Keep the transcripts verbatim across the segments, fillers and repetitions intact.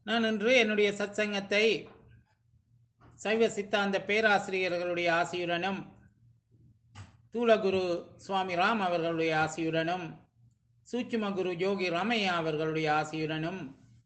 நான் இன்று என்னுடைய சத்சங்கத்தை சைவ சித்தாந்த பேராசிரியர்களுடைய ஆசியுடனும் தூலகுரு சுவாமி ராம் அவர்களுடைய ஆசியுடனும் சூட்சும குரு யோகி ராமையா அவர்களுடைய ஆசியுடனும்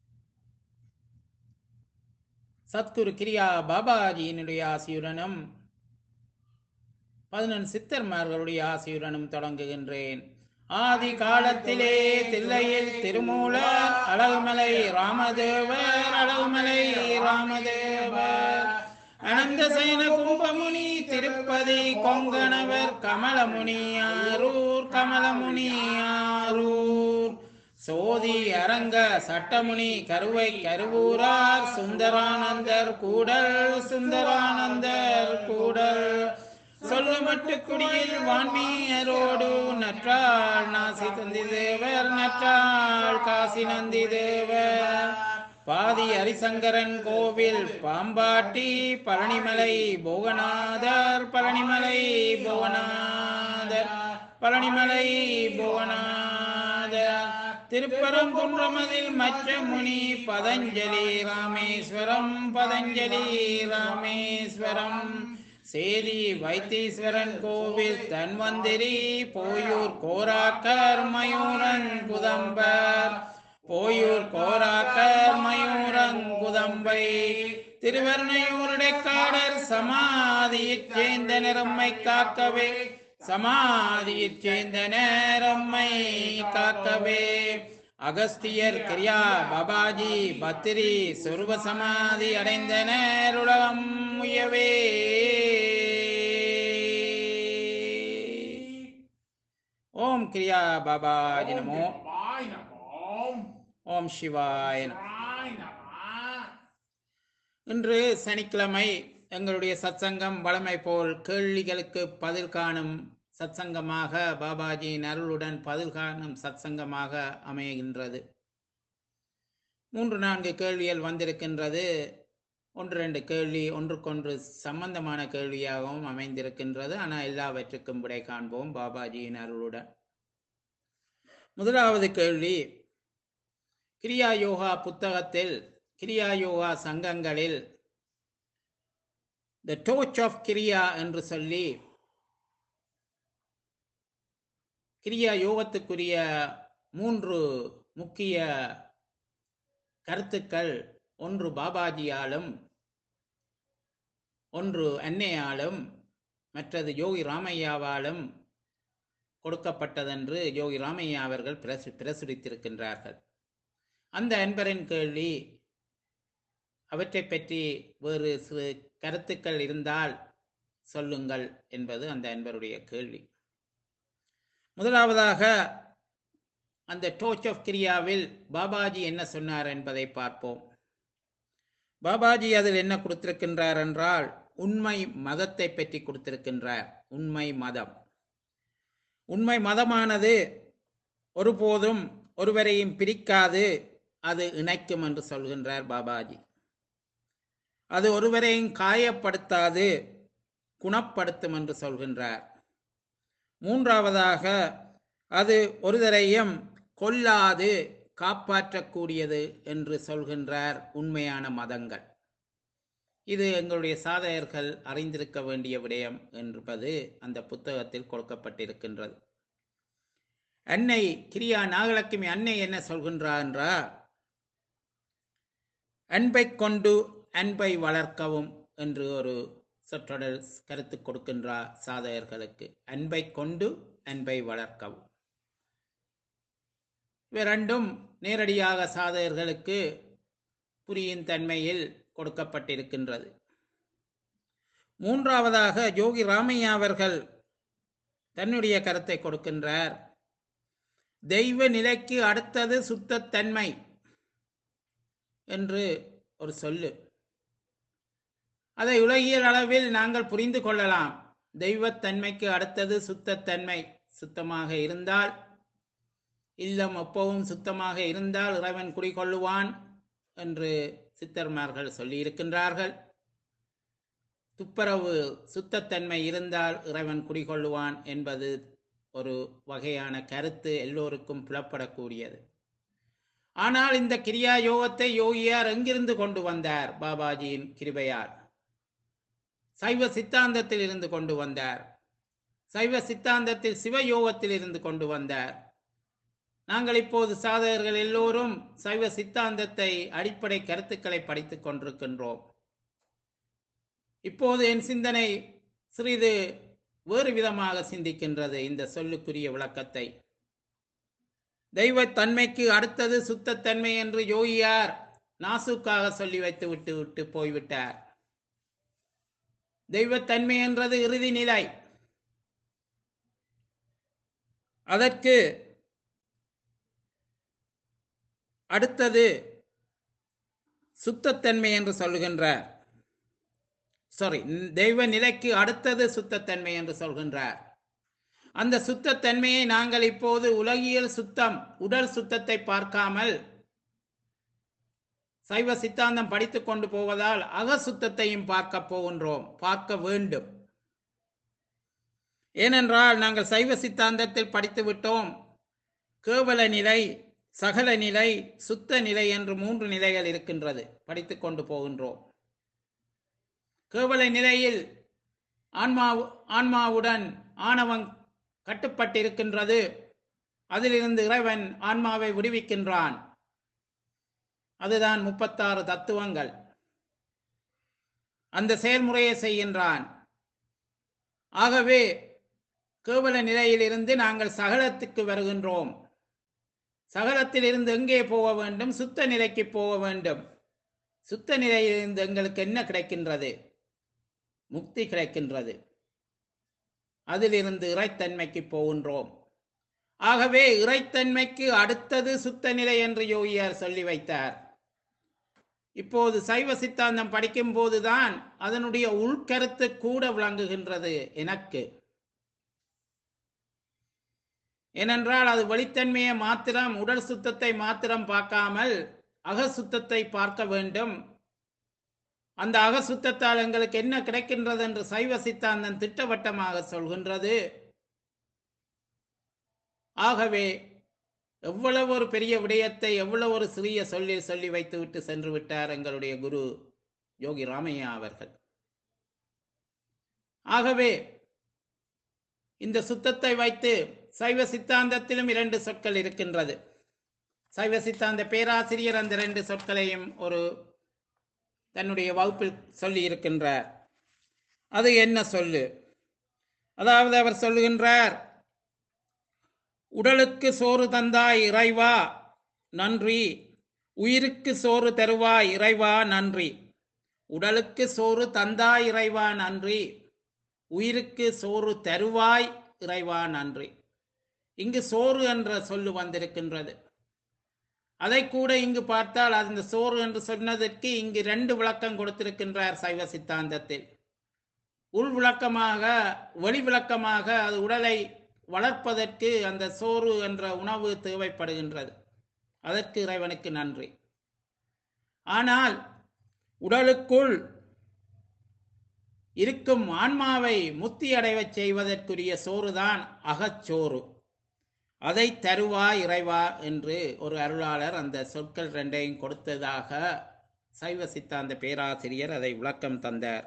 சத்குரு கிரியா பாபாஜியினுடைய ஆசியுடனும் பதினெண் சித்தர்மார்களுடைய ஆசியுடனும் தொடங்குகின்றேன். ஆதி காலத்திலே தில்லையில் திருமூலர் அழகுமலை ராமதேவர் அழகுமலை ராமதேவர் அனந்த சயன கும்பமுனி திருப்பதி கொங்கணவர் கமலமுனி ஆரூர் கமலமுனி ஆரூர் சோதி அரங்க சட்டமுனி கருவை கருவூரார் சுந்தரானந்தர் கூடல் சுந்தரானந்தர் கூடல் சொல்லுமட்டு குடியில் வான்மீயரோடு நற்றாள் நாசி தந்தி தேவர் நற்றாள் காசி நந்தி தேவர் பாதி ஹரிசங்கரன் கோவில் பாம்பாட்டி பழனிமலை போகநாதர் பழனிமலை போகநாதர் பழனிமலை போகநாதர் திருப்பரங்குன்றமதில் மற்ற முனி பதஞ்சலி ராமேஸ்வரம் பதஞ்சலி ராமேஸ்வரம் சேரி வைத்தீஸ்வரன் கோவில் தன்வந்திரி போயூர் கோராக்கர் மயூரன் குதம்பர் போயூர் கோராக்கர் மயூரன் குதம்பை திருவருணையூருடைக்காடர் சமாதியைச் சேர்ந்த நிறம்மை காக்கவே சமாதியைச் சேர்ந்த நேரம்மை காக்கவே அகஸ்தியர் கிரியா பாபாஜி பத்திரி சொருப சமாதி அடைந்த நேருலகம் உயவே. ஓம் கிரியா பாபாஜி நமோ. ஓம் சிவாய நமோ. இன்று சனிக்கிழமை எங்களுடைய சத்சங்கம் வழமை போல் கேள்விகளுக்கு பதில் காணும் சத்சங்கமாக பாபாஜியின் அருளுடன் பதில் காணும் சத்சங்கமாக அமைகின்றது. மூன்று நான்கு கேள்விகள் வந்திருக்கின்றது. ஒன்று ரெண்டு கேள்வி ஒன்றுக்கொன்று சம்பந்தமான கேள்வியாகவும் அமைந்திருக்கின்றது. ஆனால் எல்லாவற்றுக்கும் விடை காண்போம் பாபாஜியின் அருளுடன். முதலாவது கேள்வி, கிரியா யோகா புத்தகத்தில் கிரியா யோகா சங்கங்களில் த டோச் ஆஃப் கிரியா என்று சொல்லி கிரியா யோகத்துக்குரிய மூன்று முக்கிய கருத்துக்கள், ஒன்று பாபாஜியாலும் ஒன்று அன்னையாலும் மற்றது யோகி ராமையாவாலும் கொடுக்கப்பட்டதென்று யோகி ராமையா அவர்கள் பிரசு பிரசுரித்திருக்கின்றார்கள். அந்த அன்பரின் கேள்வி, அவற்றை பற்றி வேறு சிறு கருத்துக்கள் இருந்தால் சொல்லுங்கள் என்பது அந்த அன்பருடைய கேள்வி. முதலாவதாக அந்த டோச் ஆஃப் கிரியாவில் பாபாஜி என்ன சொன்னார் என்பதை பார்ப்போம். பாபாஜி அதில் என்ன கொடுத்திருக்கின்றார் என்றால், உண்மை மதத்தை பற்றி கொடுத்திருக்கின்றார். உண்மை மதம் உண்மை மதமானது ஒருபோதும் ஒருவரையும் பிரிக்காது, அது இணைக்கும் என்று சொல்கின்றார் பாபாஜி. அது ஒருவரையும் காயப்படுத்தாது, குணப்படுத்தும் என்று சொல்கின்றார். மூன்றாவதாக, அது ஒருவரையும் கொல்லாது காப்பாற்றக்கூடியது என்று சொல்கின்றார் உண்மையான மதங்கள். இது எங்களுடைய சாதகர்கள் அறிந்திருக்க வேண்டிய விடயம் என்பது அந்த புத்தகத்தில் கொடுக்கப்பட்டிருக்கின்றது. அன்னை கிரியா நாகலட்சுமி அன்னை என்ன சொல்கின்றார் என்றால், அன்பை கொண்டு அன்பை வளர்க்கவும் என்று ஒரு சொற்றொடர் கருத்து கொடுக்கின்றார் சாதகர்களுக்கு. அன்பை கொண்டு அன்பை வளர்க்கவும். இவ்விரண்டும் நேரடியாக சாதகர்களுக்கு புரியும் தன்மையில் கொடுக்கப்பட்டிருக்கின்றது. மூன்றாவதாக யோகி ராமையா அவர்கள் தன்னுடைய கருத்தை கொடுக்கின்றார். தெய்வ நிலைக்கு அடுத்தது சுத்தத்தன்மை என்று ஒரு சொல்லு. அதை உலகியல் அளவில் நாங்கள் புரிந்து கொள்ளலாம். தெய்வத்தன்மைக்கு அடுத்தது சுத்தத்தன்மை. சுத்தமாக இருந்தால், இல்லம் எப்பவும் சுத்தமாக இருந்தால் இறைவன் குடிகொள்ளுவான் என்று சித்தர்மார்கள் சொல்லியிருக்கின்றார்கள். துப்புரவு சுத்தத்தன்மை இருந்தால் இறைவன் குடிகொள்ளுவான் என்பது ஒரு வகையான கருத்து, எல்லோருக்கும் புலப்படக்கூடியது. ஆனால் இந்த கிரியா யோகத்தை யோகியார் எங்கிருந்து கொண்டு வந்தார்? பாபாஜியின் கிருபையார் சைவ சித்தாந்தத்தில் இருந்து கொண்டு வந்தார். சைவ சித்தாந்தத்தில் சிவயோகத்தில் இருந்து கொண்டு வந்தார். நாங்கள் இப்போது சாதகர்கள் எல்லோரும் சைவ சித்தாந்தத்தை அடிப்படை கருத்துக்களை படித்துக் கொண்டிருக்கின்றோம். இப்போது என் சிந்தனை சிறிது வேறு விதமாக சிந்திக்கின்றது. இந்த சொல்லுக்குரிய விளக்கத்தை தெய்வத்தன்மைக்கு அடுத்தது சுத்தத்தன்மை என்று யோகியார் நாசுக்காக சொல்லி வைத்து விட்டு விட்டு போய்விட்டார். தெய்வத்தன்மை என்றது இறுதி நிலை. அதற்கு அடுத்தது சுத்தத்தன்மை என்று சொல்கின்றார். சாரி, தெய்வ நிலைக்கு அடுத்தது சுத்தத்தன்மை என்று சொல்கின்றார். அந்த சுத்தத்தன்மையை நாங்கள் இப்போது உலகியல் சுத்தம், உடல் சுத்தத்தை பார்க்காமல் சைவ சித்தாந்தம் படித்துக் கொண்டு போவதால் அக சுத்தத்தையும் பார்க்க போகின்றோம், பார்க்க வேண்டும். ஏனென்றால் நாங்கள் சைவ சித்தாந்தத்தில் படித்து விட்டோம். கேவல நிலை, சகல நிலை, சுத்த நிலை என்று மூன்று நிலைகள் இருக்கின்றது, படித்துக் கொண்டு போகின்றோம். கேவல நிலையில் ஆன்மா ஆன்மாவுடன் ஆணவம் கட்டுப்பட்டிருக்கின்றது. அதிலிருந்து இறைவன் ஆன்மாவை விடுவிக்கின்றான். அதுதான் முப்பத்தாறு தத்துவங்கள். அந்த செயல்முறையை செய்கின்றான். ஆகவே கேவல நிலையிலிருந்து நாங்கள் சகலத்துக்கு வருகின்றோம். சகலத்தில் இருந்து எங்கே போக வேண்டும்? சுத்த நிலைக்கு போக வேண்டும். சுத்த நிலையிலிருந்து எங்களுக்கு என்ன கிடைக்கின்றது? முக்தி கிடைக்கின்றது. அதிலிருந்து இறைத்தன்மைக்கு போகின்றோம். ஆகவே இறைத்தன்மைக்கு அடுத்தது சுத்த நிலை என்று யோகியார் சொல்லி வைத்தார். இப்போது சைவ சித்தாந்தம் படிக்கும் போதுதான் அதனுடைய உள்கருத்து கூட விளங்குகின்றது எனக்கு. ஏனென்றால் அது வெளித்தன்மையை மாத்திரம், உடல் சுத்தத்தை மாத்திரம் பார்க்காமல் அக சுத்தத்தை பார்க்க வேண்டும். அந்த அக சுத்தத்தால் எங்களுக்கு என்ன கிடைக்கின்றது என்று சைவ சித்தாந்தம் திட்டவட்டமாக சொல்கின்றது. ஆகவே எவ்வளவு ஒரு பெரிய விடயத்தை எவ்வளவு ஒரு சிறிய சொல்லி சொல்லி வைத்து விட்டு சென்று விட்டார் எங்களுடைய குரு யோகி ராமையா அவர்கள். ஆகவே இந்த சுத்தத்தை வைத்து சைவ சித்தாந்தத்திலும் இரண்டு சொற்கள் இருக்கின்றது. சைவ சித்தாந்த பேராசிரியர் அந்த இரண்டு சொற்களையும் ஒரு தன்னுடைய வகுப்பில் சொல்லி இருக்கின்றார். அது என்ன சொல்லு? அதாவது அவர் சொல்லுகின்றார், உடலுக்கு சோறு தந்தாய் இறைவா நன்றி, உயிருக்கு சோறு தருவாய் இறைவா நன்றி. உடலுக்கு சோறு தந்தாய் இறைவா நன்றி, உயிருக்கு சோறு தருவாய் இறைவா நன்றி. இங்கு சோறு என்ற சொல்லு வந்திருக்கின்றது. அதை கூட இங்கு பார்த்தால் அந்த சோறு என்று சொன்னதற்கு இங்கு ரெண்டு விளக்கம் கொடுத்திருக்கின்றார் சைவ சித்தாந்தத்தில். உள் விளக்கமாக, வெளி விளக்கமாக அது உடலை வளர்ப்பதற்கு அந்த சோறு என்ற உணவு தேவைப்படுகின்றது. அதற்கு இறைவனுக்கு நன்றி. ஆனால் உடலுக்குள் இருக்கும் ஆன்மாவை முத்தி அடைவச் செய்வதற்குரிய சோறுதான் அகச்சோறு. அதை தருவாய் இறைவா என்று ஒரு அருளாளர் அந்த சொற்கள் ரெண்டையும் கொடுத்ததாக சைவ சித்தாந்த பேராசிரியர் அதை விளக்கம் தந்தார்.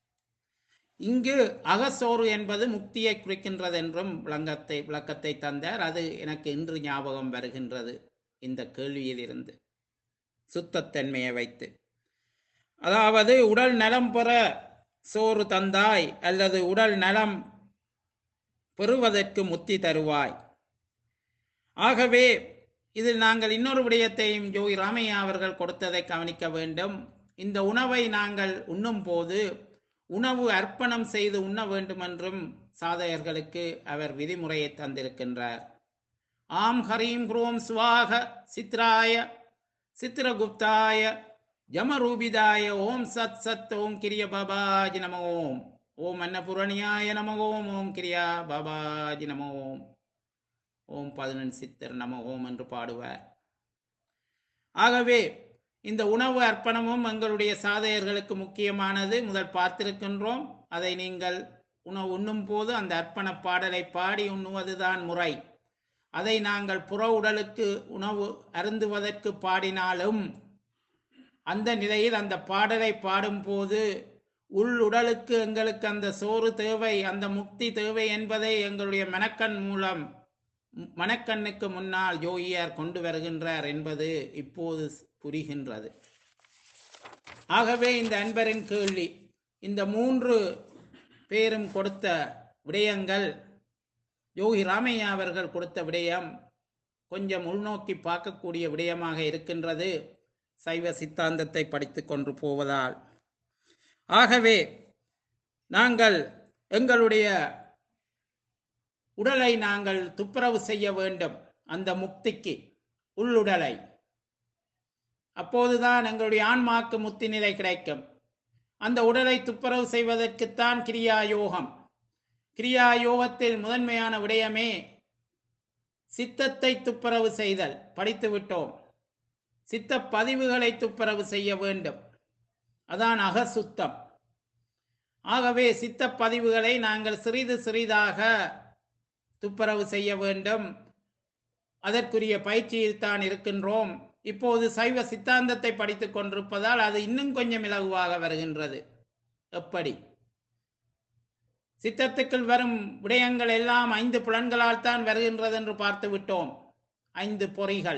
இங்கு அகசோறு என்பது முக்தியை குறிக்கின்றது என்றும் விளங்கத்தை விளக்கத்தை தந்தார். அது எனக்கு இன்று ஞாபகம் வருகின்றது இந்த கேள்வியில் இருந்து, சுத்தத்தன்மையை வைத்து. அதாவது உடல் நலம் பெற சோறு தந்தாய், அல்லது உடல் நலம் பெறுவதற்கு முத்தி தருவாய். ஆகவே இதில் நாங்கள் இன்னொரு விடயத்தையும் யோகி ராமையா அவர்கள் கொடுத்ததை கவனிக்க வேண்டும். இந்த உணவை நாங்கள் உண்ணும் போது உணவு அர்ப்பணம் செய்து உண்ண வேண்டும் என்றும் சாதகர்களுக்கு அவர் விதிமுறையை தந்திருக்கின்றார். ஆம் ஹரீம் குரோம் சுவாக சித்ராய சித்திரகுப்தாய ஜமரூபிதாய ஓம் சத் சத் ஓம் கிரிய பாபாஜி நம ஓம். ஓம் அன்னபூரணியாய நம ஓம். ஓம் கிரியா பாபாஜி நம ஓம். ஓம் பதினெண் சித்தர் நம ஓம் என்று பாடுவார். ஆகவே இந்த உணவு அர்ப்பணமும் எங்களுடைய சாதகர்களுக்கு முக்கியமானது. முதல் பார்த்திருக்கின்றோம். அதை நீங்கள் உணவு உண்ணும் போது அந்த அர்ப்பண பாடலை பாடி உண்ணுவதுதான் முறை. அதை நாங்கள் புற உடலுக்கு உணவு அருந்துவதற்கு பாடினாலும் அந்த நிலையில் அந்த பாடலை பாடும்போது உள் உடலுக்கு எங்களுக்கு அந்த சோறு தேவை, அந்த முக்தி தேவை என்பதை எங்களுடைய மனக்கண் மூலம் மனக்கண்ணுக்கு முன்னால் யோகியார் கொண்டு வருகின்றார் என்பது இப்போது புரிகின்றது. ஆகவே இந்த அன்பரின் கேள்வி, இந்த மூன்று பேரும் கொடுத்த விடயங்கள், யோகி ராமையா அவர்கள் கொடுத்த விடயம் கொஞ்சம் உள்நோக்கி பார்க்கக்கூடிய விடயமாக இருக்கின்றது சைவ சித்தாந்தத்தை படித்து கொண்டு போவதால். ஆகவே நாங்கள் எங்களுடைய உடலை நாங்கள் துப்புரவு செய்ய வேண்டும், அந்த முக்திக்கு உள்ளுடலை. அப்போதுதான் எங்களுடைய ஆன்மாக்கு முக்தி நிலை கிடைக்கும். அந்த உடலை துப்புரவு செய்வதற்குத்தான் கிரியா யோகம். கிரியா யோகத்தில் முதன்மையான விடயமே சித்தத்தை துப்புரவு செய்தல். படித்து விட்டோம். சித்த பதிவுகளை துப்புரவு செய்ய வேண்டும், அதான் அகசுத்தம். ஆகவே சித்த பதிவுகளை நாங்கள் சிறிது சிறிதாக துப்புரவு செய்ய வேண்டும். அதற்குரிய பயிற்சியில் தான் இருக்கின்றோம். இப்போது சைவ சித்தாந்தத்தை படித்துக் கொண்டிருப்பதால் அது இன்னும் கொஞ்சம் இலகுவாக வருகின்றது. எப்படி? சித்தத்துக்குள் வரும் விடயங்கள் எல்லாம் ஐந்து புலன்களால் தான் வருகின்றது என்று பார்த்து விட்டோம். ஐந்து பொறிகள்.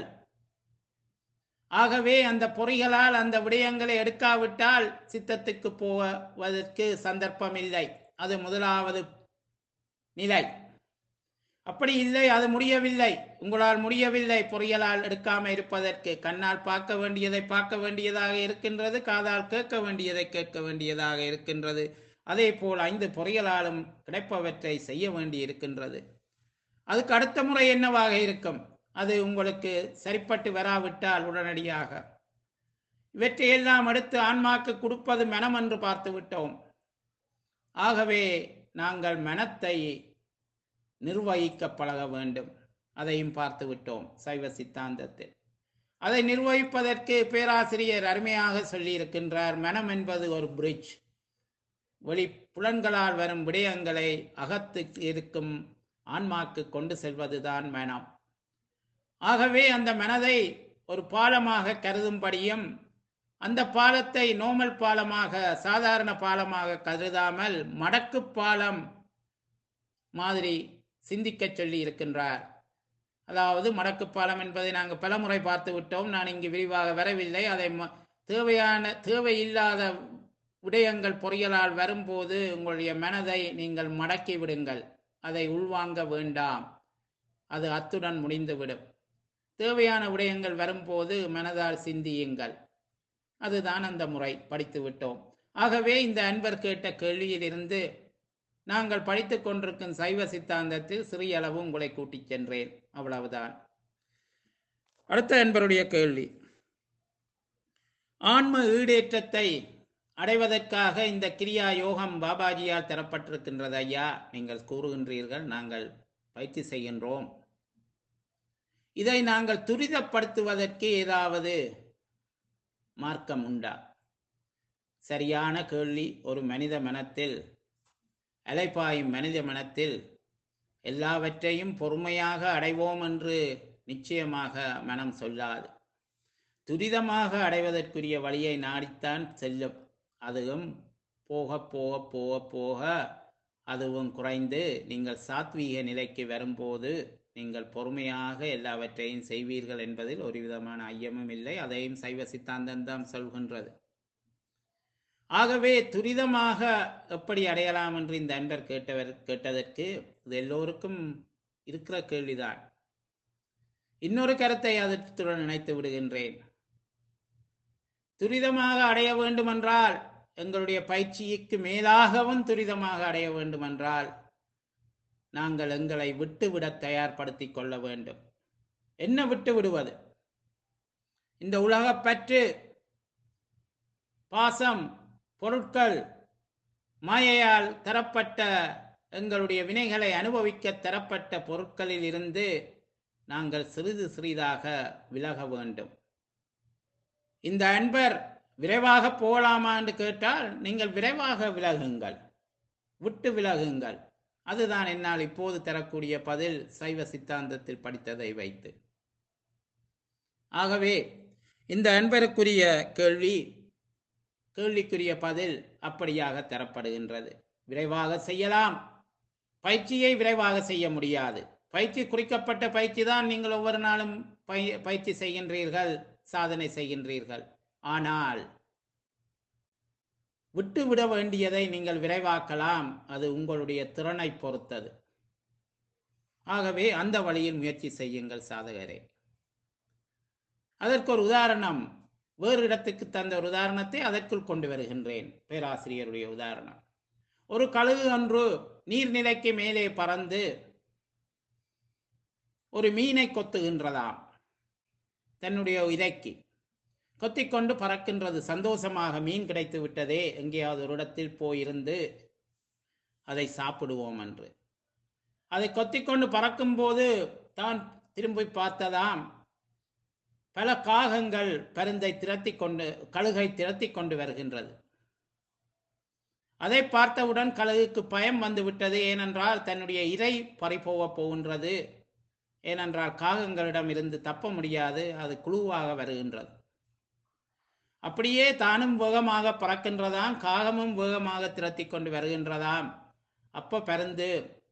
ஆகவே அந்த பொறிகளால் அந்த விடயங்களை எடுக்காவிட்டால் சித்தத்துக்கு போவதற்கு சந்தர்ப்பம் இல்லை. அது முதலாவது நிலை. அப்படி இல்லை, அது முடியவில்லை, உங்களால் முடியவில்லை பொறிகளால் எடுக்காமல் இருப்பதற்கு. கண்ணால் பார்க்க வேண்டியதை பார்க்க வேண்டியதாக இருக்கின்றது, காதால் கேட்க வேண்டியதை கேட்க வேண்டியதாக இருக்கின்றது. அதே போல் ஐந்து பொறிகளாலும் கிடைப்பவற்றை செய்ய வேண்டி இருக்கின்றது. அதுக்கு அடுத்த முறை என்னவாக இருக்கும்? அது உங்களுக்கு சரிப்பட்டு வராவிட்டால் உடனடியாக இவற்றையெல்லாம் எடுத்து ஆன்மாக்கு கொடுப்பது மனம் என்று பார்த்து விட்டோம். ஆகவே நாங்கள் மனத்தை நிர்வகிக்க பழக வேண்டும். அதையும் பார்த்து விட்டோம் சைவ சித்தாந்தத்தில். அதை நிர்வகிப்பதற்கு பேராசிரியர் அருமையாக சொல்லி இருக்கின்றார். மனம் என்பது ஒரு பிரிட்ஜ். வெளி புலன்களால் வரும் விடயங்களை அகத்துக்கு இருக்கும் ஆன்மாக்கு கொண்டு செல்வதுதான் மனம். ஆகவே அந்த மனதை ஒரு பாலமாக கருதும்படியும், அந்த பாலத்தை நோமல் பாலமாக, சாதாரண பாலமாக கருதாமல் மடக்கு பாலம் மாதிரி சிந்திக்க சொல்லி இருக்கின்றார். அதாவது மடக்கு பாலம் என்பதை நாங்கள் பலமுறை பார்த்து விட்டோம். நான் இங்கு விரிவாக வரவில்லை. அதை தேவையான தேவையில்லாத விடயங்கள் பொறியலால் வரும்போது உங்களுடைய மனதை நீங்கள் மடக்கி விடுங்கள். அதை உள்வாங்க வேண்டாம், அது அத்துடன் முடிந்துவிடும். தேவையான விடயங்கள் வரும்போது மனதால் சிந்தியுங்கள். அதுதான் அந்த முறை. படித்து விட்டோம். ஆகவே இந்த அன்பர் கேட்ட கேள்வியிலிருந்து நாங்கள் படித்துக் கொண்டிருக்கும் சைவ சித்தாந்தத்தில் சிறிய அளவு உங்களை கூட்டிச் சென்றேன், அவ்வளவுதான். அடுத்த அன்பருடைய கேள்வி, ஆன்ம ஈடேற்றத்தை அடைவதற்காக இந்த கிரியா யோகம் பாபாஜியால் தரப்பட்டிருக்கின்றது ஐயா. நீங்கள் கூறுகின்றீர்கள், நாங்கள் பயிற்சி செய்கின்றோம். இதை நாங்கள் துரிதப்படுத்துவதற்கு ஏதாவது மார்க்கம் உண்டா? சரியான கேள்வி. ஒரு மனித மனத்தில், அலைப்பாயும் மனித மனத்தில் எல்லாவற்றையும் பொறுமையாக அடைவோம் என்று நிச்சயமாக மனம் சொல்லாது. துரிதமாக அடைவதற்குரிய வழியை நாடித்தான் செல்லும். அதுவும் போக போக போக போக அதுவும் குறைந்து நீங்கள் சாத்வீக நிலைக்கு வரும்போது நீங்கள் பொறுமையாக எல்லாவற்றையும் செய்வீர்கள் என்பதில் ஒரு விதமான ஐயமும் இல்லை. அதையும் சைவ சித்தாந்தம் தான் சொல்கின்றது. ஆகவே துரிதமாக எப்படி அடையலாம் என்று இந்த அன்பர் கேட்டவர் கேட்டதற்கு இது எல்லோருக்கும் இருக்கிற கேள்விதான். இன்னொரு கருத்தை அதற்குடன் நினைத்து விடுகின்றேன். துரிதமாக அடைய வேண்டுமென்றால், எங்களுடைய பயிற்சிக்கு மேலாகவும் துரிதமாக அடைய வேண்டுமென்றால் நாங்கள் எங்களை விட்டுவிட தயார்படுத்திக் கொள்ள வேண்டும். என்ன விட்டு விடுவது? இந்த உலகப்பற்று, பாசம், பொருட்கள், மாயையால் தரப்பட்ட எங்களுடைய வினைகளை அனுபவிக்க தரப்பட்ட பொருட்களில் இருந்து நாங்கள் சிறிது சிறிதாக விலக வேண்டும். இந்த அன்பர் விரைவாக போகலாமா என்று கேட்டால் நீங்கள் விரைவாக விலகுங்கள், விட்டு விலகுங்கள். அதுதான் என்னால் இப்போது தரக்கூடிய பதில் சைவ சித்தாந்தத்தில் படித்ததை வைத்து. ஆகவே இந்த அன்பருக்குரிய கேள்வி கேள்விக்குரிய பதில் அப்படியாக தரப்படுகின்றது. விரைவாக செய்யலாம், பயிற்சியை விரைவாக செய்ய முடியாது. பயிற்சி குறிக்கப்பட்ட பயிற்சி தான் நீங்கள் ஒவ்வொரு நாளும் பய பயிற்சி செய்கின்றீர்கள், சாதனை செய்கின்றீர்கள். ஆனால் விட்டுவிட வேண்டியதை நீங்கள் விரைவாக்கலாம், அது உங்களுடைய திறனை பொறுத்தது. ஆகவே அந்த வழியில் முயற்சி செய்யுங்கள் சாதகரே. அதற்கு ஒரு உதாரணம், வேறு இடத்துக்கு தந்த ஒரு உதாரணத்தை அதற்குள் கொண்டு வருகின்றேன். பேராசிரியருடைய உதாரணம், ஒரு கழுகு ஒன்று நீர்நிலைக்கு மேலே பறந்து ஒரு மீனை கொத்துகின்றதாம். தன்னுடைய இறைக்கு கொத்திக்கொண்டு பறக்கின்றது. சந்தோஷமாக மீன் கிடைத்து விட்டதே, எங்கேயாவது ஒரு இடத்தில் போயிருந்து அதை சாப்பிடுவோம் என்று. அதை கொத்திக்கொண்டு பறக்கும் போது தான் திரும்பி பார்த்ததாம், பல காகங்கள் பருந்தை திரட்டி கொண்டு கழுகை திரட்டி கொண்டு வருகின்றது. அதை பார்த்தவுடன் கழுகுக்கு பயம் வந்து விட்டது. ஏனென்றால் தன்னுடைய இறை பறிபோக போகின்றது. ஏனென்றால் காகங்களிடம் இருந்து தப்ப முடியாது, அது குழுவாக வருகின்றது. அப்படியே தானும் வேகமாக பறக்கின்றதாம், காகமும் வேகமாக திரட்டி கொண்டு வருகின்றதாம். அப்ப பருந்து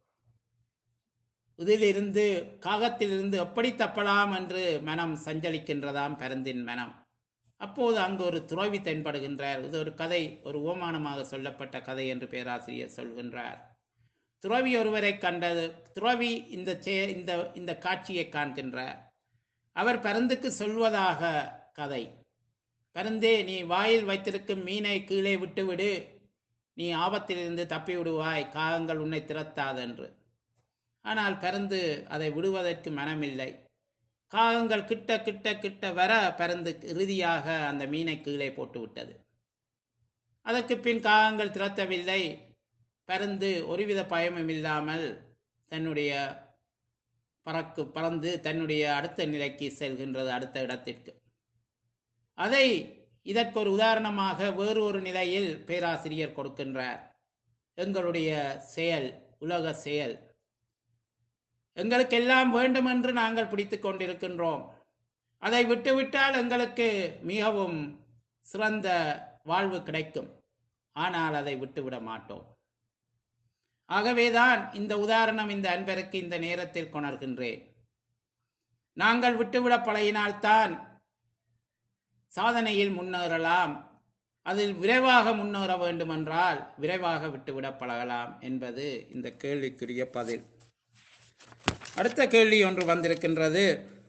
இதிலிருந்து காகத்திலிருந்து எப்படி தப்பலாம் என்று மனம் சஞ்சலிக்கின்றதாம், பருந்தின் மனம். அப்போது அங்கு ஒரு துறவி தென்படுகின்றார். இது ஒரு கதை, ஒரு ஓமானமாக சொல்லப்பட்ட கதை என்று பேராசிரியர் சொல்கின்றார். துறவி ஒருவரை கண்டது. துறவி இந்த இந்த இந்த காட்சியை காண்கின்றார். அவர் பருந்துக்கு சொல்வதாக கதை, பருந்தே, நீ வாயில் வைத்திருக்கும் மீனை கீழே விட்டுவிடு, நீ ஆபத்திலிருந்து தப்பி விடுவாய், காகங்கள் உன்னை திரத்தாது என்று. ஆனால் பருந்து அதை விடுவதற்கு மனமில்லை. காகங்கள் கிட்ட கிட்ட கிட்ட வர பருந்து இறுதியாக அந்த மீனை கீழே போட்டு விட்டது. அதற்கு பின் காகங்கள் திரத்தவில்லை. பருந்து ஒருவித பயமும் இல்லாமல் தன்னுடைய பறக்கு பறந்து தன்னுடைய அடுத்த நிலைக்கு செல்கின்றது, அடுத்த இடத்திற்கு. அதை இதற்கு ஒரு உதாரணமாக வேறு ஒரு நிலையில் பேராசிரியர் கொடுக்கின்றார். எங்களுடைய செயல், உலக செயல், எங்களுக்கு எல்லாம் வேண்டும் என்று நாங்கள் பிடித்து கொண்டிருக்கின்றோம். அதை விட்டுவிட்டால் எங்களுக்கு மிகவும் சிறந்த வாழ்வு கிடைக்கும். ஆனால் அதை விட்டுவிட மாட்டோம். ஆகவேதான் இந்த உதாரணம் இந்த அன்பருக்கு இந்த நேரத்தில் கொணர்கின்றேன். நாங்கள் விட்டுவிட பழகினால்தான் சாதனையில் முன்னேறலாம். அதில் விரைவாக முன்னேற வேண்டுமென்றால் விரைவாக விட்டுவிட பழகலாம் என்பது இந்த கேள்விக்குரிய பதில். அடுத்த கேள்வி ஒன்று வந்திருக்கின்றது.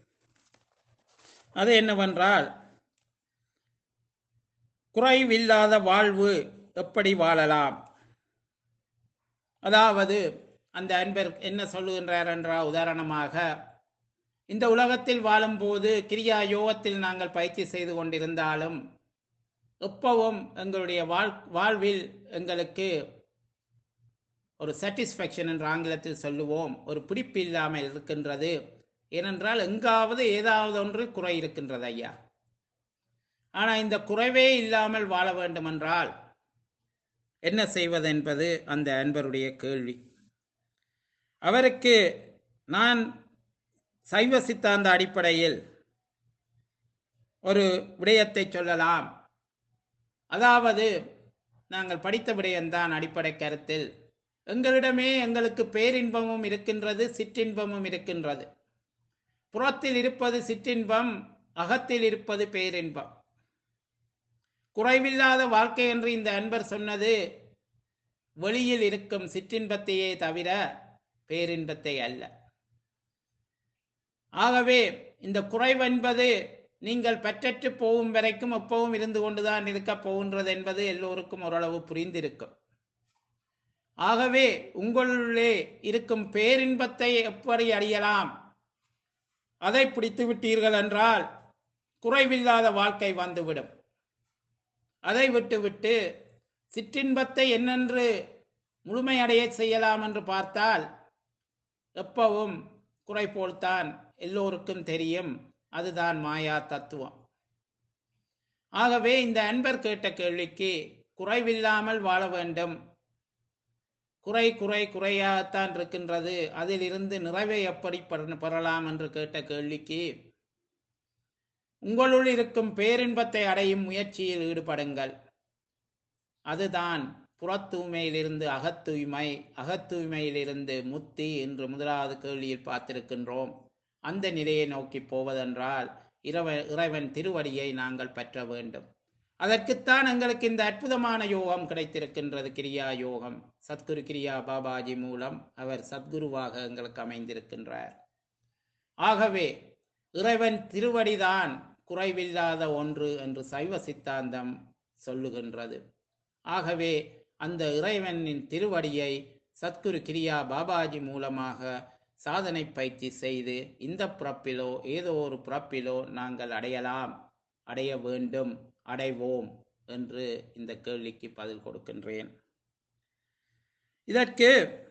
அது என்னவென்றால், குறைவில்லாத வாழ்வு எப்படி வாழலாம்? அதாவது அந்த அன்பர் என்ன சொல்லுகின்றார் என்றால், உதாரணமாக இந்த உலகத்தில் வாழும்போது கிரியா யோகத்தில் நாங்கள் பயிற்சி செய்து கொண்டிருந்தாலும் எப்பவும் எங்களுடைய வாழ் வாழ்வில் எங்களுக்கு ஒரு சாட்டிஸ்ஃபேக்ஷன் என்று ஆங்கிலத்தில் சொல்லுவோம், ஒரு பிடிப்பு இல்லாமல் இருக்கின்றது. ஏனென்றால் எங்காவது ஏதாவது ஒன்று குறை இருக்கின்றது ஐயா. ஆனால் இந்த குறைவே இல்லாமல் வாழ வேண்டுமென்றால் என்ன செய்வது என்பது அந்த அன்பருடைய கேள்வி. அவருக்கு நான் சைவ சித்தாந்த அடிப்படையில் ஒரு விடயத்தை சொல்லலாம். அதாவது நாங்கள் படித்த விடயம்தான் அடிப்படை கருத்தில். எங்களிடமே எங்களுக்கு பேரின்பமும் இருக்கின்றது, சிற்றின்பமும் இருக்கின்றது. புறத்தில் இருப்பது சிற்றின்பம், அகத்தில் இருப்பது பேரின்பம். குறைவில்லாத வாழ்க்கை என்று இந்த அன்பர் சொன்னது வெளியில் இருக்கும் சிற்றின்பத்தையே தவிர பேரின்பத்தை அல்ல. ஆகவே இந்த குறைவென்பது நீங்கள் பற்றற்று போகும் வரைக்கும் எப்பவும் இருந்து கொண்டுதான் இருக்க போகின்றது என்பது எல்லோருக்கும் ஓரளவு புரிந்திருக்கும். ஆகவே உங்களுள்ளே இருக்கும் பேரின்பத்தை எப்படி அடையலாம், அதை பிடித்து விட்டீர்கள் என்றால் குறைவில்லாத வாழ்க்கை வந்துவிடும். அதை விட்டுவிட்டு சிற்றின்பத்தை என்னென்று முழுமையடைய செய்யலாம் என்று பார்த்தால் எப்பவும் குறை போல்தான் எல்லோருக்கும் தெரியும். அதுதான் மாயா தத்துவம். ஆகவே இந்த அன்பர் கேட்ட கேள்விக்கு குறைவில்லாமல் வாழ வேண்டும், குறை குறை குறையாகத்தான் இருக்கின்றது, அதிலிருந்து நிறைவை எப்படி பெற- பெறலாம் என்று கேட்ட கேள்விக்கு, உங்களுள் இருக்கும் பேரின்பத்தை அடையும் முயற்சியில் ஈடுபடுங்கள். அதுதான் புறத்தூய்மையிலிருந்து அகத்தூய்மை, அகத்தூய்மையிலிருந்து முத்தி என்று முதலாவது கேள்வியில் பார்த்திருக்கின்றோம். அந்த நிலையை நோக்கி போவதென்றால் இறைவ இறைவன் திருவடியை நாங்கள் பற்ற வேண்டும். அதற்குத்தான் எங்களுக்கு இந்த அற்புதமான யோகம் கிடைத்திருக்கின்றது, கிரியா யோகம். சத்குரு கிரியா பாபாஜி மூலம் அவர் சத்குருவாக எங்களுக்கு அமைந்திருக்கின்றார். ஆகவே இறைவன் திருவடிதான் குறைவில்லாத ஒன்று என்று சைவ சித்தாந்தம் சொல்லுகின்றது. ஆகவே அந்த இறைவனின் திருவடியை சத்குரு கிரியா பாபாஜி மூலமாக சாதனை பயிற்சி செய்து இந்த பிறப்பிலோ ஏதோ ஒரு பிறப்பிலோ நாங்கள் அடையலாம், அடைய வேண்டும், அடைவோம் என்று இந்த கேள்விக்கு பதில் கொடுக்கின்றேன். இதற்கு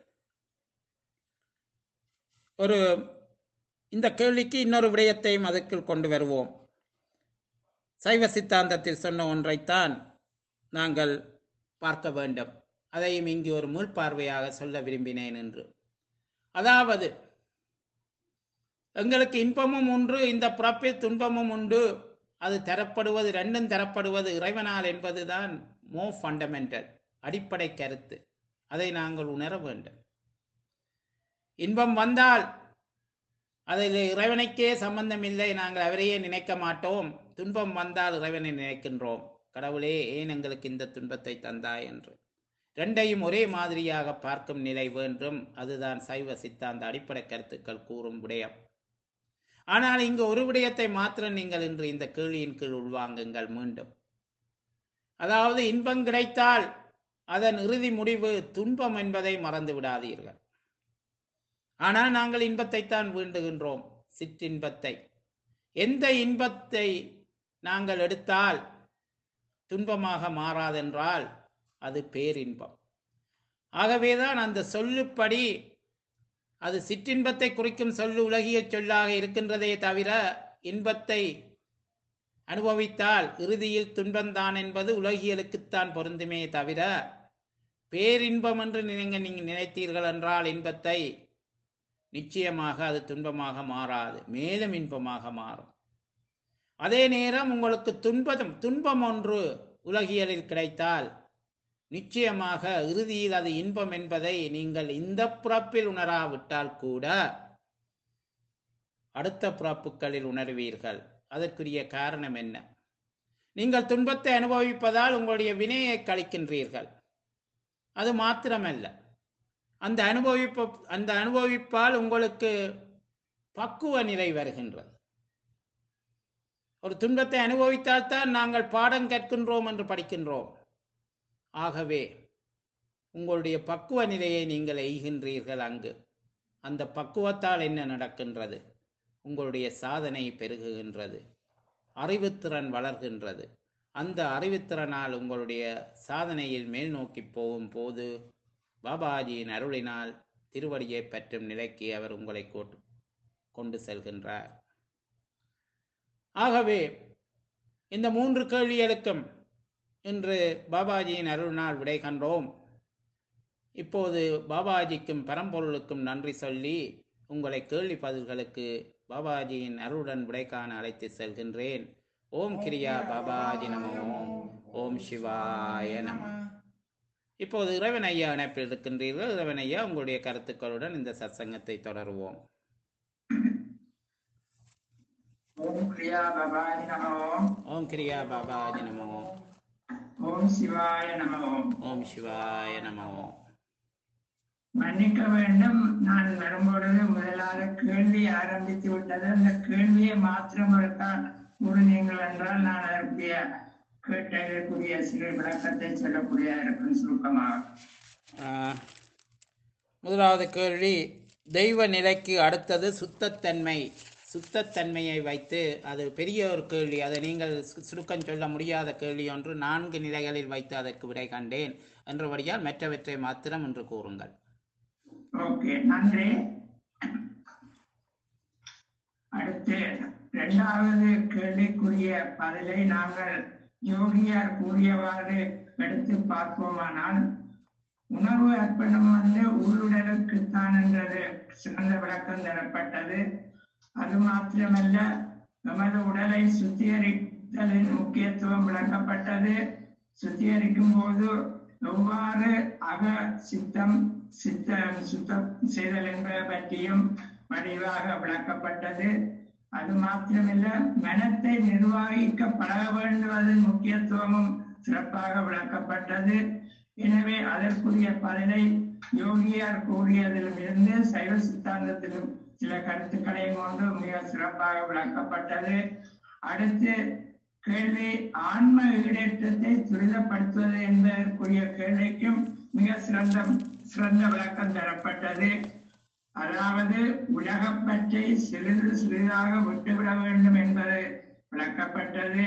ஒரு இந்த கேள்விக்கு இன்னொரு விடயத்தையும் அதற்குள் கொண்டு வருவோம். சைவ சித்தாந்தத்தில் சொன்ன ஒன்றைத்தான் நாங்கள் பார்க்க வேண்டும். அதையும் இங்கு ஒரு மீள்பார்வையாக சொல்ல விரும்பினேன் என்று. அதாவது எங்களுக்கு இன்பமும் உண்டு, இந்த பிறப்பில் துன்பமும் உண்டு. அது தரப்படுவது, ரெண்டும் தரப்படுவது இறைவனால் என்பதுதான் மோ ஃபண்டமெண்டல், அடிப்படை கருத்து. அதை நாங்கள் உணர வேண்டும். இன்பம் வந்தால் அதில் இறைவனுக்கே சம்பந்தம் இல்லை, நாங்கள் அவரையே நினைக்க மாட்டோம். துன்பம் வந்தால் இறைவனை நினைக்கின்றோம், கடவுளே ஏன் எங்களுக்கு இந்த துன்பத்தை தந்தாய் என்று. ரெண்டையும் ஒரே மாதிரியாக பார்க்கும் நிலை வேண்டும். அதுதான் சைவ சித்தாந்த அடிப்படை கருத்துக்கள் கூறும் விடயம். ஆனால் இங்கு ஒரு விடயத்தை மாத்திரம் நீங்கள் இன்று இந்த கேள்வியின் கீழ் உள்வாங்குங்கள் மீண்டும். அதாவது இன்பம் கிடைத்தால் அதன் இறுதி முடிவு துன்பம் என்பதை மறந்து விடாதீர்கள். ஆனால் நாங்கள் இன்பத்தைத்தான் வேண்டுகின்றோம், சிற்றின்பத்தை. எந்த இன்பத்தை நாங்கள் எடுத்தால் துன்பமாக மாறாதென்றால் அது பேரின்பம். ஆகவேதான் அந்த சொல்லுப்படி அது சிற்றின்பத்தை குறிக்கும் சொல்லு உலகிய சொல்லாக இருக்கின்றதே தவிர, இன்பத்தை அனுபவித்தால் இறுதியில் துன்பம்தான் என்பது உலகியலுக்குத்தான் பொருந்துமே தவிர, பேரின்பம் என்று நீங்கள் நீங்கள் நினைத்தீர்கள் என்றால் இன்பத்தை, நிச்சயமாக அது துன்பமாக மாறாது, மேலும் இன்பமாக மாறும். அதே நேரம் உங்களுக்கு துன்பம் துன்பம் ஒன்று உலகியலில் கிடைத்தால் நிச்சயமாக இறுதியில் அது இன்பம் என்பதை நீங்கள் இந்த பிறப்பில் உணராவிட்டால் கூட அடுத்த பிறப்புகளில் உணர்வீர்கள். அதற்குரிய காரணம் என்ன? நீங்கள் துன்பத்தை அனுபவிப்பதால் உங்களுடைய வினையை கழிக்கின்றீர்கள். அது மாத்திரமல்ல, அந்த அனுபவிப்ப அந்த அனுபவிப்பால் உங்களுக்கு பக்குவ நிலை வருகின்றது. ஒரு துன்பத்தை அனுபவித்தால் தான் நாங்கள் பாடம் கற்கின்றோம் என்று படிக்கின்றோம். ஆகவே உங்களுடைய பக்குவ நிலையை நீங்கள் எய்கின்றீர்கள். அங்கு அந்த பக்குவத்தால் என்ன நடக்கின்றது? உங்களுடைய சாதனை பெருகுகின்றது, அறிவுத்திறன் வளர்கின்றது. அந்த அறிவுத்திறனால் உங்களுடைய சாதனையில் மேல் நோக்கி போகும் போது பாபாஜியின் அருளினால் திருவடியை பற்றும் நிலைக்கு அவர் உங்களை கொண்டு செல்கின்றார். ஆகவே இந்த மூன்று கேள்விகளுக்கும் இன்று பாபாஜியின் அருளினால் விடை கண்டோம். இப்போது பாபாஜிக்கும் பரம்பொருளுக்கும் நன்றி சொல்லி உங்களை கேள்வி பதில்களுக்கு பாபாஜியின் அருளுடன் விடை காண அழைத்து செல்கின்றேன். ஓம் கிரியா பாபாஜி நமோ. ஓம் சிவாய நம. இப்போது இறைவன் ஐயா இணைப்பில் இருக்கின்றீர்கள். இறைவன் ஐயா, உங்களுடைய கருத்துக்களுடன் இந்த சத்சங்கத்தை தொடருவோம். ஓம் கிரியா பாபாஜி நமோ. ஓம் கிரியா பாபாஜி நமோ. ஓம் சிவாய நமோ. ஓம் சிவாய நமோ. மன்னிக்க வேண்டும், நான் வரும்பொழுது முதலாக கேள்வி ஆரம்பித்து விட்டது. அந்த கேள்வியை மாத்திரம் கூறினீங்கள் என்றால் நான் அதற்குரிய கேட்டதற்குரிய சிறு விளக்கத்தை சொல்லக்கூடிய இருக்கும் சுருக்கமாக. முதலாவது கேள்வி, தெய்வ நிலைக்கு அடுத்தது சுத்தத்தன்மை. சுத்தத்தன்மையை வைத்து அது பெரிய ஒரு கேள்வி. அதை நீங்கள் சுருக்கம் சொல்ல முடியாத கேள்வி ஒன்று. நான்கு நிலைகளில் வைத்து அதற்கு விடை கண்டேன் என்றபடியால் மற்றவற்றை மாத்திரம் என்று கூறுங்கள். ஓகே, நன்றி. அடுத்து இரண்டாவது கேள்விக்குரிய பதிலை நாங்கள் யோகியார் கூறியவாறு எடுத்து பார்ப்போமானால், உணவு அர்ப்பணம் வந்து உள்ளுடலுக்குத்தான் என்றது சிறந்த விளக்கம் தரப்பட்டது. அது மாத்திரமல்ல, நமது உடலை சுத்திகரித்தலின் முக்கியத்துவம் விளக்கப்பட்டது. சுத்திகரிக்கும் போது எவ்வாறு அக சித்தம் சித்த சுத்தம் செய்தல் என்பதை பற்றியும் வடிவாக விளக்கப்பட்டது. அது மாத்திரமல்ல, மனத்தை நிர்வகிக்க பழக வேண்டுவதன் முக்கியத்துவமும் சிறப்பாக விளக்கப்பட்டது. எனவே அதற்குரிய பதிலை யோகியார் கூறியதிலும் இருந்து சைவ சித்தாந்தத்திலும் சில கருத்துக்களையும் கொண்டு மிக சிறப்பாக விளக்கப்பட்டது. அடுத்து கேள்வி, ஆன்ம ஈடேற்றத்தை துரிதப்படுத்துவது என்பதற்குரிய கேள்விக்கும் மிக சிறந்த சிறந்த விளக்கம் தரப்பட்டது. அதாவது உலகப்பற்றை சிறிது சிறிதாக விட்டுவிட வேண்டும் என்பது விளக்கப்பட்டது.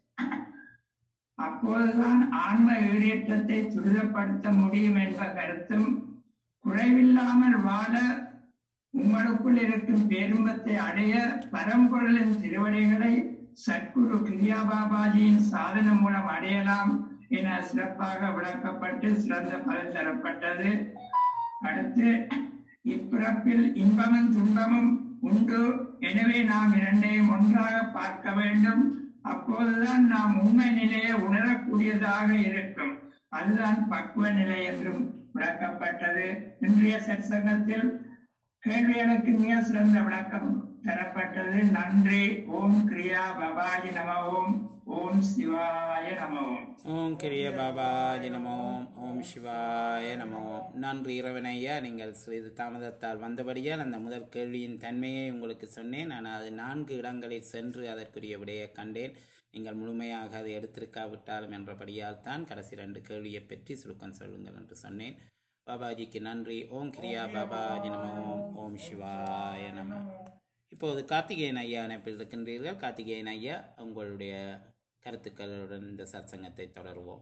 அப்போதுதான் ஆன்ம ஈடேற்றத்தை துரிதப்படுத்த முடியும் என்ற கருத்தும், குறைவில்லாமல் வாழ உங்களுக்குள் இருக்கும் பேரும்பத்தை அடைய பரம்பொருளின் திருவடிகளை சத்குரு கிரியா பாபாஜியின் சாதனம் மூலம் அடையலாம் என சிறப்பாக விளக்கப்பட்டு சிறந்த பலன் தரப்பட்டது. அடுத்து, இப்பிறப்பில் இன்பமும் துன்பமும் உண்டு, எனவே நாம் இரண்டையும் ஒன்றாக பார்க்க வேண்டும். அப்போதுதான் நாம் உண்மை நிலையை உணரக்கூடியதாக இருக்கும். அதுதான் பக்குவ நிலை என்றும் விளக்கப்பட்டது. இன்றைய சத்சங்கத்தில் கேள்விகளுக்கு மிக சிறந்த விளக்கம் தரப்பட்டது. நன்றி. ஓம் கிரியா பாபாஜி நம ஓம். ஓம் சிவாய நம ஓம். ஓம் கிரிய பாபாஜி நமோ. ஓம் சிவாய நமோ. நன்றி இறைவனையா, நீங்கள் சிறிது தாமதத்தால் வந்தபடியால் அந்த முதல் கேள்வியின் தன்மையை உங்களுக்கு சொன்னேன். நான் அது நான்கு இடங்களில் சென்று அதற்குரிய விடையை கண்டேன். நீங்கள் முழுமையாக அதை எடுத்திருக்காவிட்டாலும் என்றபடியால் தான் கடைசி ரெண்டு கேள்வியை பற்றி சுருக்கம் சொல்லுங்கள் என்று சொன்னேன். பாபாஜிக்கு நன்றி. ஓம் கிரியா பாபாஜி நமோ. ஓம் சிவாய நம. இப்போது கார்த்திகேயன் ஐயா அணைப்பில் இருக்கின்றீர்கள். கார்த்திகேயன் ஐயா, உங்களுடைய கருத்துக்களுடன் இந்த சத்சங்கத்தை தொடருவோம்.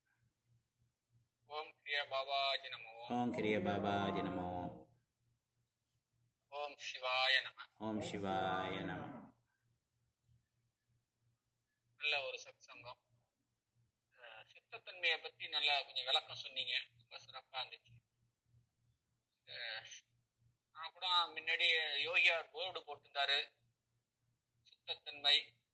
ஓம் கிரியா பாபாஜி நமோ. ஓம் கிரிய பாபாஜி நமோ. ஓம் சிவாய நம. ஓம் சிவாய நம. நல்ல ஒரு சத்சங்கம். சுத்தத்தன்மையை பத்தி நல்லா கொஞ்சம் விளக்கம் சொன்னீங்க, ரொம்ப சிறப்பா இருந்துச்சு. நான் கூட முன்னாடி யோகியார் போர்டு போட்டிருந்தாரு, சுத்தத்தன்மை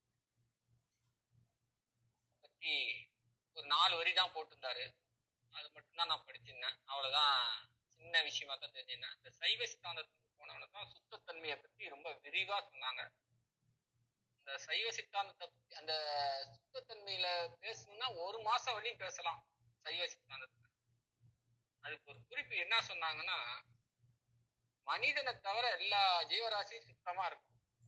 பத்தி ஒரு நாலு வரி தான் போட்டிருந்தாரு. அது மட்டும்தான் நான் படிச்சிருந்தேன். அவ்வளவுதான், சின்ன விஷயமா தான் தெரிஞ்சிருந்தேன். இந்த சைவ சித்தாந்தத்துக்கு போனவன தான் சுத்தத்தன்மையை பத்தி ரொம்ப விரிவா சொன்னாங்க. இந்த சைவ சித்தாந்தத்தை அந்த சுத்தத்தன்மையில பேசணும்னா ஒரு மாசம் வரையும் பேசலாம். சைவ சித்தாந்தத்துல அதுக்கு ஒரு குறிப்பு என்ன சொன்னாங்கன்னா, மனிதனை தவிர எல்லா ஜீவராசியும் சுத்தமா இருக்கும்,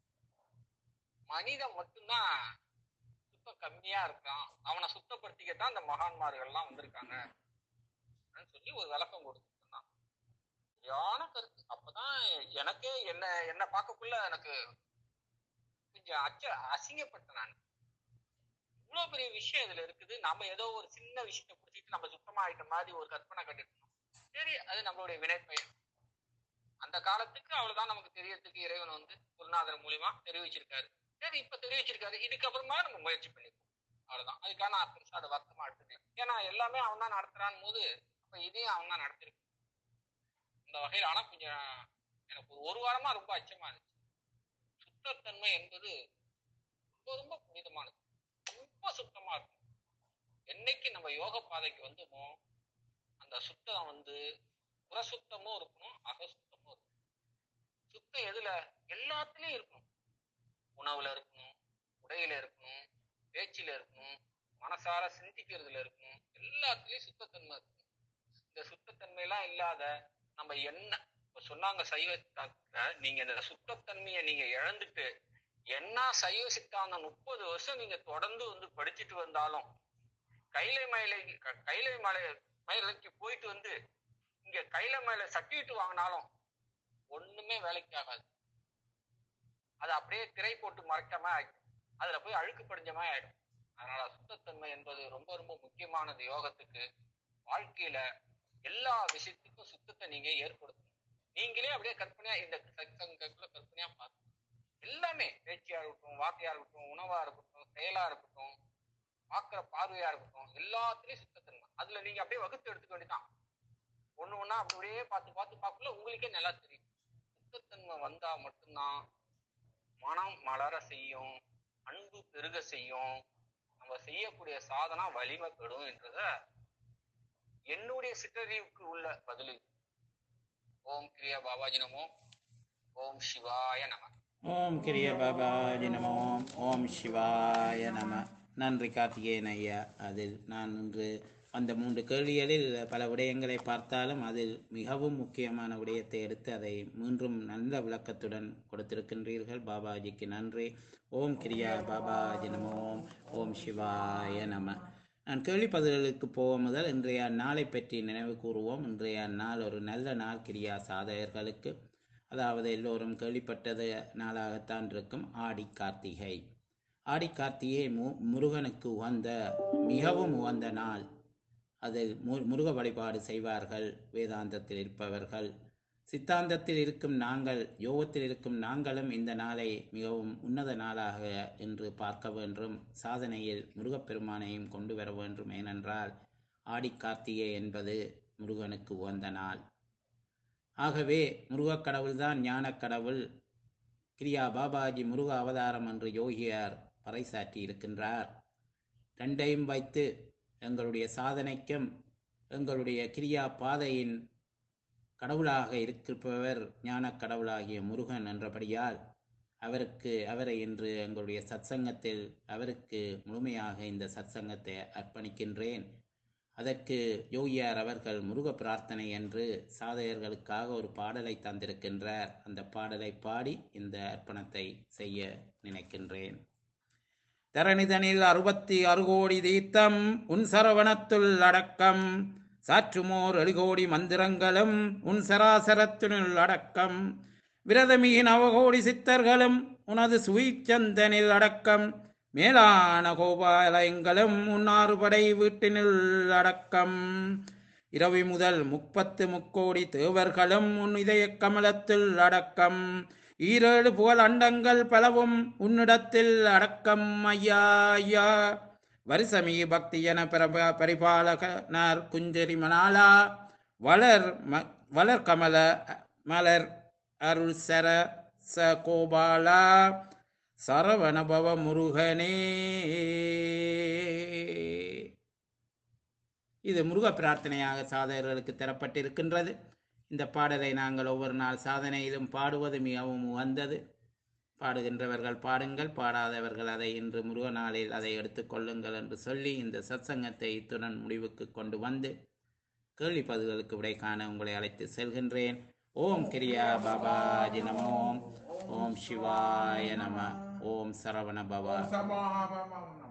மனிதன் மட்டும்தான் சுத்தம் கம்மியா இருக்கான், அவனை சுத்தப்படுத்திக்கத்தான் இந்த மகான்மார்கள்லாம் வந்திருக்காங்க சொல்லி ஒரு விளக்கம் கொடுத்துருந்தான். சரியான கருத்து. அப்பதான் எனக்கே என்ன என்ன பார்க்கக்குள்ள எனக்கு கொஞ்சம் அச்ச அசிங்கப்பட்டேன். நான் இவ்வளவு பெரிய விஷயம் இதுல இருக்குது, நம்ம ஏதோ ஒரு சின்ன விஷயத்தை பிடிச்சிட்டு நம்ம சுத்தமா ஆயிட்ட மாதிரி ஒரு கற்பனை கட்டிருக்கோம். சரி, அது நம்மளுடைய வினைப்பயன். அந்த காலத்துக்கு அவ்வளவுதான் நமக்கு தெரியறதுக்கு இறைவன் வந்து குருநாதர் மூலியமா தெரிவிச்சிருக்காரு. சரி, இப்ப தெரிவிச்சிருக்காரு, இதுக்கப்புறமா நம்ம முயற்சி பண்ணிருக்கோம், அவ்வளவுதான். அதுக்காக நான் பெருசா அதை வருத்தமா எடுத்துக்கல. ஏன்னா எல்லாமே அவன் தான் நடத்துறான் போது அப்ப இதையும் அவன் தான் நடத்திருக்கான் இந்த வகையில். ஆனா கொஞ்சம் எனக்கு ஒரு வாரமா ரொம்ப அச்சமா இருந்துச்சு. சுத்தத்தன்மை என்பது ரொம்ப ரொம்ப புனிதமானது, ரொம்ப சுத்தமா இருக்கும். என்னைக்கு நம்ம யோக பாதைக்கு வந்தோமோ அந்த சுத்தம் வந்து புறசுத்தமும் இருக்கணும், அகசுத்தமும் இருக்கணும். சுத்தம் எதுல? எல்லாத்துலயும் இருக்கணும். உணவுல இருக்கணும், உடையில இருக்கணும், பேச்சில இருக்கணும், மனசார சிந்திக்கிறதுல இருக்கணும், எல்லாத்துலயும் சுத்தத்தன்மை இருக்கணும். இந்த சுத்தத்தன்மை எல்லாம் இல்லாத நம்ம என்ன இப்ப சொன்னாங்க சைவ சித்தாந்தத்துல, நீங்க இந்த சுத்தத்தன்மையை நீங்க இழந்துட்டு என்ன சைவ சித்தாந்தம் முப்பது வருஷம் நீங்க தொடர்ந்து வந்து படிச்சுட்டு வந்தாலும், கைலை மலை கைலை மலை மலைக்கு போயிட்டு வந்து இங்க கைலை மலை சர்டிஃபிகேட் வாங்கினாலும் ஒண்ணுமே வேலைக்கு ஆகாது. அது அப்படியே திரை போட்டு மறைக்காம ஆயிடும், அதுல போய் அழுக்கு படிஞ்சமா ஆயிடும். அதனால சுத்தத்தன்மை என்பது ரொம்ப ரொம்ப முக்கியமானது யோகத்துக்கு. வாழ்க்கையில எல்லா விஷயத்துக்கும் சுத்தத்தை நீங்க ஏற்படுத்தணும். நீங்களே அப்படியே கற்பனையா இந்த சத்சங்கத்துல கற்பனையா பார்க்கணும். எல்லாமே பேச்சியா இருக்கட்டும், வார்த்தையா இருக்கட்டும், உணவா இருக்கட்டும், செயலா இருக்கட்டும், பார்க்கிற பார்வையா இருக்கட்டும், எல்லாத்துலயும் சுத்தத்தன்மை. அதுல நீங்க அப்படியே வகுத்து எடுத்துக்க வேண்டியதான். ஒண்ணு ஒண்ணா அப்படியே பார்த்து பார்த்து பார்க்கல உங்களுக்கே நல்லா தெரியும். சுத்தத்தன்மை வந்தா மட்டும்தான் மனம் மலர செய்யும், அன்பு பெருக செய்யும், நம்ம செய்யக்கூடிய சாதனா வலிமை பெறும் என்றத என்னுடைய சிற்றறிவுக்கு உள்ள பதில். ஓம் கிரியா பாபாஜி நமோ. ஓம் சிவாய நம. ஓம் கிரிய பாபாஜி நமோ. ஓம் சிவாய நம. நன்றி கார்த்திகேயன் ஐயா. அதில் நான் இன்று அந்த மூன்று கேள்விகளில் பல விடயங்களை பார்த்தாலும் அதில் மிகவும் முக்கியமான விடயத்தை எடுத்து அதை மீண்டும் நல்ல விளக்கத்துடன் கொடுத்திருக்கின்றீர்கள். பாபாஜிக்கு நன்றி. ஓம் கிரியா பாபாஜி நமோ. ஓம் சிவாய நம. நான் கேள்வி பதில்களுக்கு போக முதல் இன்றைய நாளை பற்றி நினைவு கூறுவோம். இன்றைய நாள் ஒரு நல்ல நாள் கிரியா சாதகர்களுக்கு. அதாவது எல்லோரும் கேள்விப்பட்டது நாளாகத்தான் இருக்கும். ஆடி கார்த்திகை. ஆடி கார்த்திகை மு முருகனுக்கு உகந்த மிகவும் உகந்த நாள். அதில் மு முருக வழிபாடு செய்வார்கள் வேதாந்தத்தில் இருப்பவர்கள். சித்தாந்தத்தில் இருக்கும் நாங்கள், யோகத்தில் இருக்கும் நாங்களும் இந்த நாளை மிகவும் உன்னத நாளாக என்று பார்க்க வேண்டும். சாதனையில் முருகப்பெருமானையும் கொண்டு வர வேண்டும். ஏனென்றால் ஆடி கார்த்திகை என்பது முருகனுக்கு உகந்த நாள். ஆகவே முருகக் கடவுள்தான் ஞானக் கடவுள். கிரியா பாபாஜி முருக அவதாரம் என்று யோகியார் பறைசாற்றி இருக்கின்றார். ரெண்டையும் வைத்து எங்களுடைய சாதனைக்கும் எங்களுடைய கிரியா பாதையின் கடவுளாக இருப்பவர் ஞானக் கடவுளாகிய முருகன் என்றபடியால் அவருக்கு அவரை இன்று எங்களுடைய சத்சங்கத்தில் அவருக்கு முழுமையாக இந்த சத்சங்கத்தை அர்ப்பணிக்கின்றேன். அதற்கு யோகியார் அவர்கள் முருக பிரார்த்தனை என்று சாதகர்களுக்காக ஒரு பாடலை தந்திருக்கின்றார். அந்த பாடலை பாடி இந்த அர்ப்பணத்தை செய்ய நினைக்கின்றேன். தரணிதனில் அறுபத்தி அறுகோடி தீர்த்தம் உன் சரவணத்துள் அடக்கம், சாற்றுமோர் எழுகோடி மந்திரங்களும் உன் சராசரத்தினுள் அடக்கம், விரதமியின் அவகோடி சித்தர்களும் உனது சுயிச்சந்தனில் அடக்கம், மேலான கோபாலயங்களும் உன் ஆறுபடை வீட்டினுள் அடக்கம், இரவி முதல் முப்பத்து முக்கோடி தேவர்களும் உன் இதய கமலத்தில் அடக்கம், ஈரேழு புகழ் அண்டங்கள் பலவும் உன்னிடத்தில் அடக்கம் ஐயா ஐயா, வருசமீ பக்தி என பிரப பரிபாலகனார் குஞ்சரி மணாலா, வளர் ம வளர் கமல மலர் அருள் சர ச கோபாலா, சரவணபவ முருகனே. இது முருக பிரார்த்தனையாக சாதகர்களுக்கு தரப்பட்டிருக்கின்றது. இந்த பாடலை நாங்கள் ஒவ்வொரு நாள் சாதனையிலும் பாடுவது மிகவும் உகந்தது. பாடுகின்றவர்கள் பாடுங்கள், பாடாதவர்கள் அதை இன்று முருக நாளில் அதை எடுத்துக்கொள்ளுங்கள் என்று சொல்லி இந்த சத்சங்கத்தை இத்துடன் முடிவுக்கு கொண்டு வந்து கேள்வி பதில்களுக்கு விடை காண உங்களை அழைத்து செல்கின்றேன். ஓம் கிரியா பாபாஜி நமோ. ஓம் சிவாய நம. ஓம் சரவண பவ.